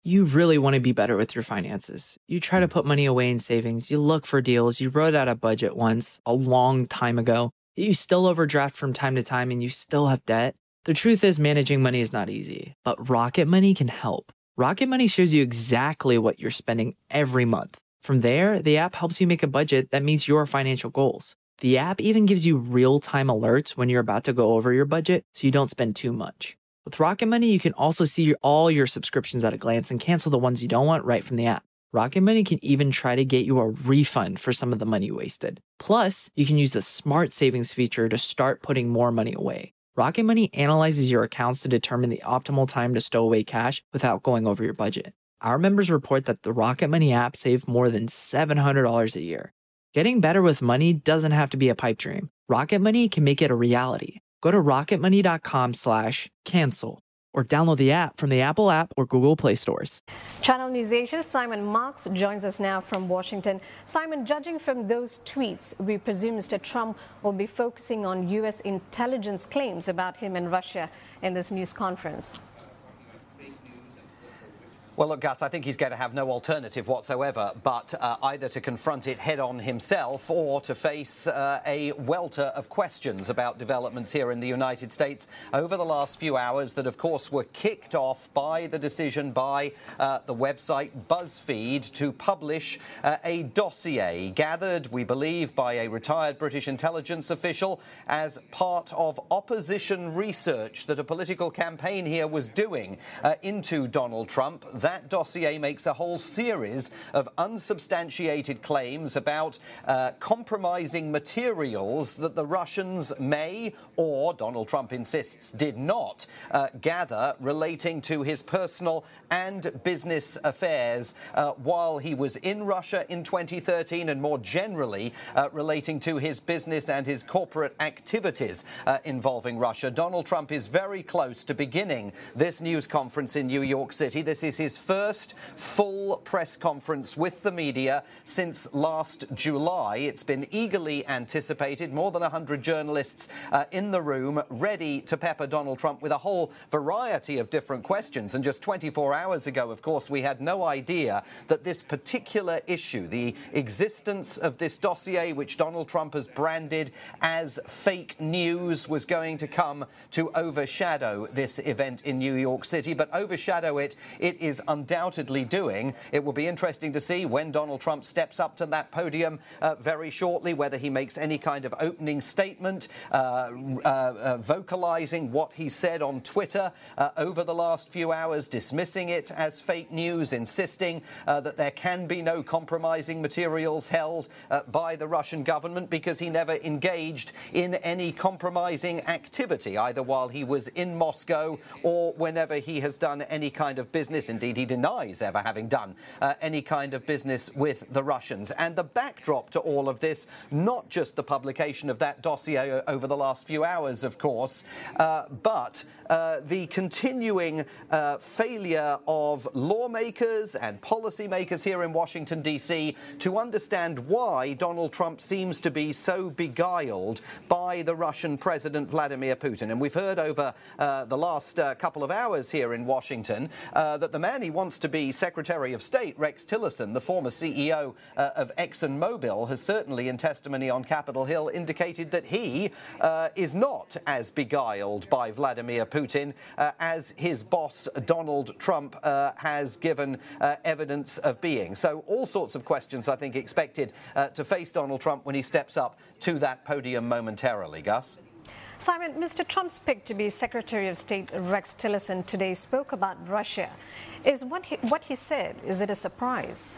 You really want to be better with your finances. You try to put money away in savings, you look for deals, you wrote out a budget once a long time ago, you still overdraft from time to time, and you still have debt. The truth is, managing money is not easy, but Rocket Money can help. Rocket Money shows you exactly what you're spending every month. From there, the app helps you make a budget that meets your financial goals. The app even gives you real-time alerts when you're about to go over your budget so you don't spend too much. With Rocket Money, you can also see all your subscriptions at a glance and cancel the ones you don't want right from the app. Rocket Money can even try to get you a refund for some of the money wasted. Plus, you can use the Smart Savings feature to start putting more money away. Rocket Money analyzes your accounts to determine the optimal time to stow away cash without going over your budget. Our members report that the Rocket Money app saved more than $700 a year. Getting better with money doesn't have to be a pipe dream. Rocket Money can make it a reality. Go to rocketmoney.com/cancel or download the app from the Apple app or Google Play stores. Channel News Asia's Simon Marks joins us now from Washington. Simon, judging from those tweets, we presume Mr. Trump will be focusing on U.S. intelligence claims about him and Russia in this news conference. Well, look, Gus, I think he's going to have no alternative whatsoever but either to confront it head on himself or to face a welter of questions about developments here in the United States over the last few hours that, of course, were kicked off by the decision by the website BuzzFeed to publish a dossier gathered, we believe, by a retired British intelligence official as part of opposition research that a political campaign here was doing into Donald Trump. That dossier makes a whole series of unsubstantiated claims about compromising materials that the Russians may, or Donald Trump insists did not, gather relating to his personal and business affairs while he was in Russia in 2013 and more generally relating to his business and his corporate activities involving Russia. Donald Trump is very close to beginning this news conference in New York City. This is his first full press conference with the media since last July. It's been eagerly anticipated. More than 100 journalists in the room ready to pepper Donald Trump with a whole variety of different questions. And just 24 hours ago, of course, we had no idea that this particular issue, the existence of this dossier, which Donald Trump has branded as fake news, was going to come to overshadow this event in New York City. But overshadow it is undoubtedly doing. It will be interesting to see when Donald Trump steps up to that podium very shortly, whether he makes any kind of opening statement, vocalizing what he said on Twitter over the last few hours, dismissing it as fake news, insisting that there can be no compromising materials held by the Russian government because he never engaged in any compromising activity, either while he was in Moscow or whenever he has done any kind of business. Indeed, he denies ever having done any kind of business with the Russians. And the backdrop to all of this, not just the publication of that dossier over the last few hours, of course, but the continuing failure of lawmakers and policymakers here in Washington, D.C. to understand why Donald Trump seems to be so beguiled by the Russian President Vladimir Putin. And we've heard over the last couple of hours here in Washington that the man he wants to be Secretary of State, Rex Tillerson, the former CEO of ExxonMobil, has certainly in testimony on Capitol Hill indicated that he is not as beguiled by Vladimir Putin as his boss Donald Trump has given evidence of being. So all sorts of questions, I think, expected to face Donald Trump when he steps up to that podium momentarily. Gus? Simon, Mr. Trump's pick to be Secretary of State Rex Tillerson today spoke about Russia. Is what he said, is it a surprise?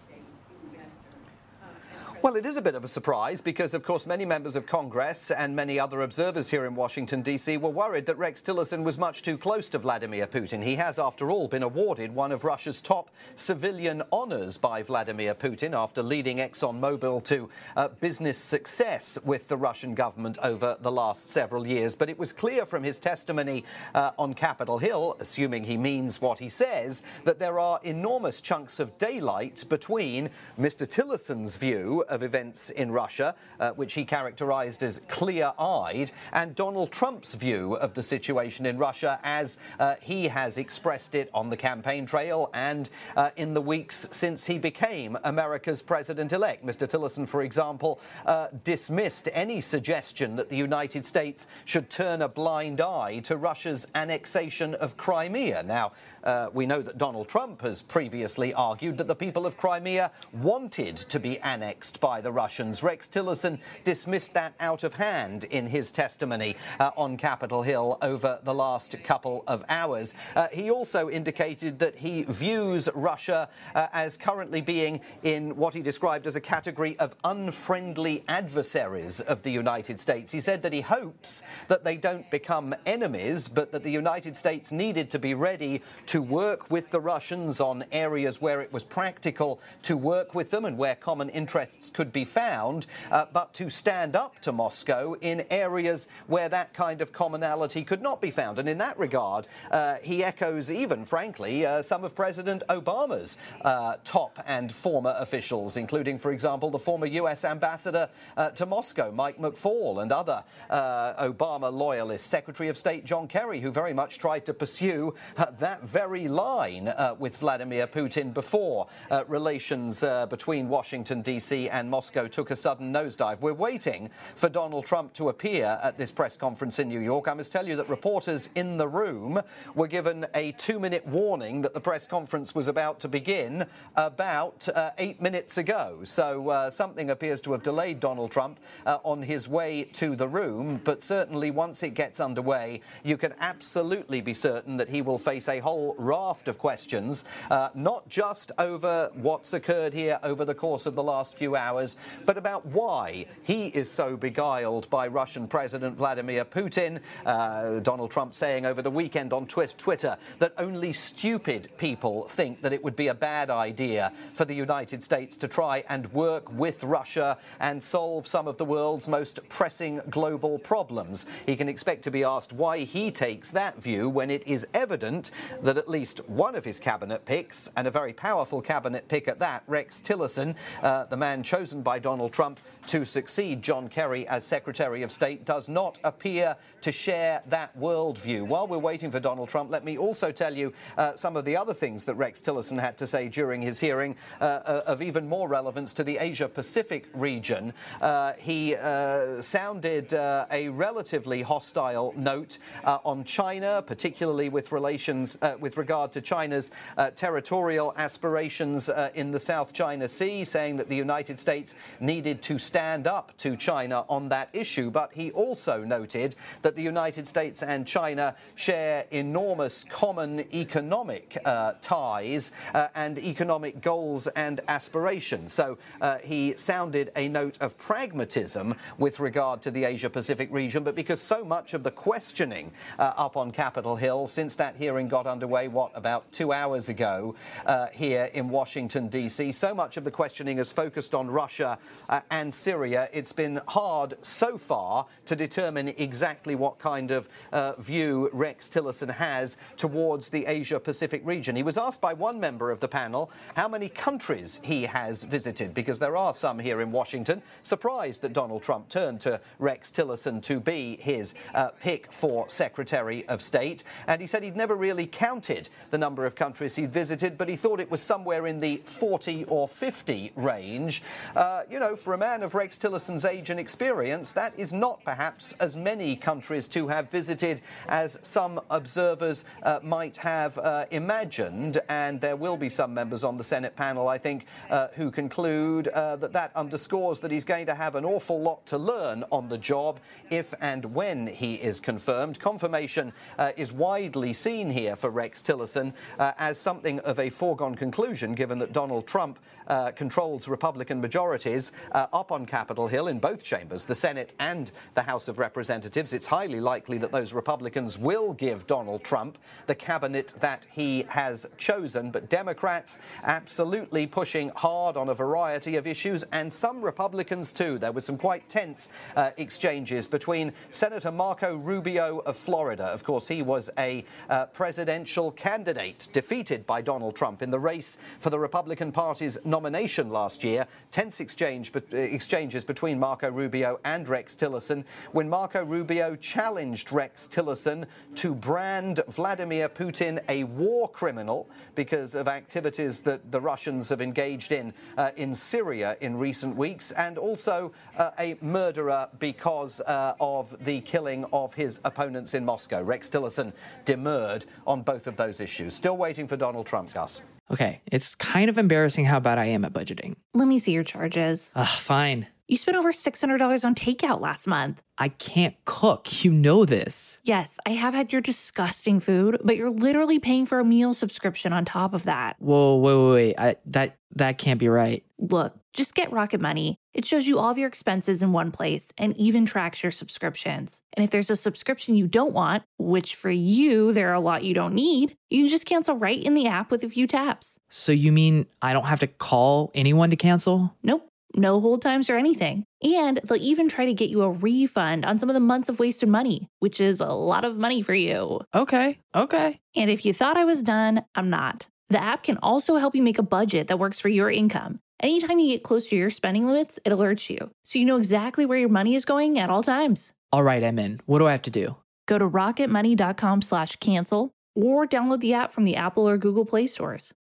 Well, it is a bit of a surprise because, of course, many members of Congress and many other observers here in Washington, D.C. were worried that Rex Tillerson was much too close to Vladimir Putin. He has, after all, been awarded one of Russia's top civilian honors by Vladimir Putin after leading ExxonMobil to business success with the Russian government over the last several years. But it was clear from his testimony on Capitol Hill, assuming he means what he says, that there are enormous chunks of daylight between Mr. Tillerson's view of events in Russia, which he characterized as clear-eyed, and Donald Trump's view of the situation in Russia as he has expressed it on the campaign trail and in the weeks since he became America's president-elect. Mr. Tillerson, for example, dismissed any suggestion that the United States should turn a blind eye to Russia's annexation of Crimea. Now, we know that Donald Trump has previously argued that the people of Crimea wanted to be annexed by the Russians. Rex Tillerson dismissed that out of hand in his testimony on Capitol Hill over the last couple of hours. He also indicated that he views Russia as currently being in what he described as a category of unfriendly adversaries of the United States. He said that he hopes that they don't become enemies, but that the United States needed to be ready to work with the Russians on areas where it was practical to work with them and where common interests could be found, but to stand up to Moscow in areas where that kind of commonality could not be found. And in that regard, he echoes even, frankly, some of President Obama's top and former officials, including, for example, the former U.S. ambassador to Moscow, Mike McFaul, and other Obama loyalists, Secretary of State John Kerry, who very much tried to pursue that very line with Vladimir Putin before relations between Washington, D.C. and Moscow took a sudden nosedive. We're waiting for Donald Trump to appear at this press conference in New York. I must tell you that reporters in the room were given a 2-minute warning that the press conference was about to begin about 8 minutes ago. So something appears to have delayed Donald Trump on his way to the room. But certainly once it gets underway, you can absolutely be certain that he will face a whole raft of questions, not just over what's occurred here over the course of the last few hours, but about why he is so beguiled by Russian President Vladimir Putin. Donald Trump saying over the weekend on Twitter that only stupid people think that it would be a bad idea for the United States to try and work with Russia and solve some of the world's most pressing global problems. He can expect to be asked why he takes that view when it is evident that at least one of his cabinet picks, and a very powerful cabinet pick at that, Rex Tillerson, the man chosen by Donald Trump to succeed John Kerry as Secretary of State, does not appear to share that worldview. While we're waiting for Donald Trump, let me also tell you some of the other things that Rex Tillerson had to say during his hearing of even more relevance to the Asia-Pacific region. He sounded a relatively hostile note on China, particularly with regard to China's territorial aspirations in the South China Sea, saying that the United States needed to stand up to China on that issue. But he also noted that the United States and China share enormous common economic ties and economic goals and aspirations. So he sounded a note of pragmatism with regard to the Asia-Pacific region, but because so much of the questioning up on Capitol Hill since that hearing got underway, about 2 hours ago here in Washington, D.C., so much of the questioning has focused on Russia and Syria. It's been hard so far to determine exactly what kind of view Rex Tillerson has towards the Asia-Pacific region. He was asked by one member of the panel how many countries he has visited, because there are some here in Washington, surprised that Donald Trump turned to Rex Tillerson to be his pick for Secretary of State. And he said he'd never really counted the number of countries he'd visited, but he thought it was somewhere in the 40 or 50 range. For a man of Rex Tillerson's age and experience, that is not perhaps as many countries to have visited as some observers might have imagined. And there will be some members on the Senate panel, I think, who conclude that underscores that he's going to have an awful lot to learn on the job if and when he is confirmed. Confirmation is widely seen here for Rex Tillerson as something of a foregone conclusion, given that Donald Trump controls Republican majorities up on Capitol Hill in both chambers, the Senate and the House of Representatives. It's highly likely that those Republicans will give Donald Trump the cabinet that he has chosen, but Democrats absolutely pushing hard on a variety of issues, and some Republicans too. There were some quite tense exchanges between Senator Marco Rubio of Florida. Of course, he was a presidential presidential candidate, defeated by Donald Trump in the race for the Republican Party's nomination last year. Tense exchanges between Marco Rubio and Rex Tillerson when Marco Rubio challenged Rex Tillerson to brand Vladimir Putin a war criminal because of activities that the Russians have engaged in Syria in recent weeks, and also a murderer because of the killing of his opponents in Moscow. Rex Tillerson demurred on both of those issues. Still waiting for Donald Trump, Gus. Okay, it's kind of embarrassing how bad I am at budgeting. Let me see your charges. Fine. You spent over $600 on takeout last month. I can't cook. You know this. Yes, I have had your disgusting food, but you're literally paying for a meal subscription on top of that. Whoa, wait. That can't be right. Look, just get Rocket Money. It shows you all of your expenses in one place and even tracks your subscriptions. And if there's a subscription you don't want, which for you, there are a lot you don't need, you can just cancel right in the app with a few taps. So you mean I don't have to call anyone to cancel? Nope. No hold times or anything. And they'll even try to get you a refund on some of the months of wasted money, which is a lot of money for you. Okay. And if you thought I was done, I'm not. The app can also help you make a budget that works for your income. Anytime you get close to your spending limits, it alerts you, so you know exactly where your money is going at all times. All right, I'm in. What do I have to do? Go to rocketmoney.com/cancel or download the app from the Apple or Google Play stores.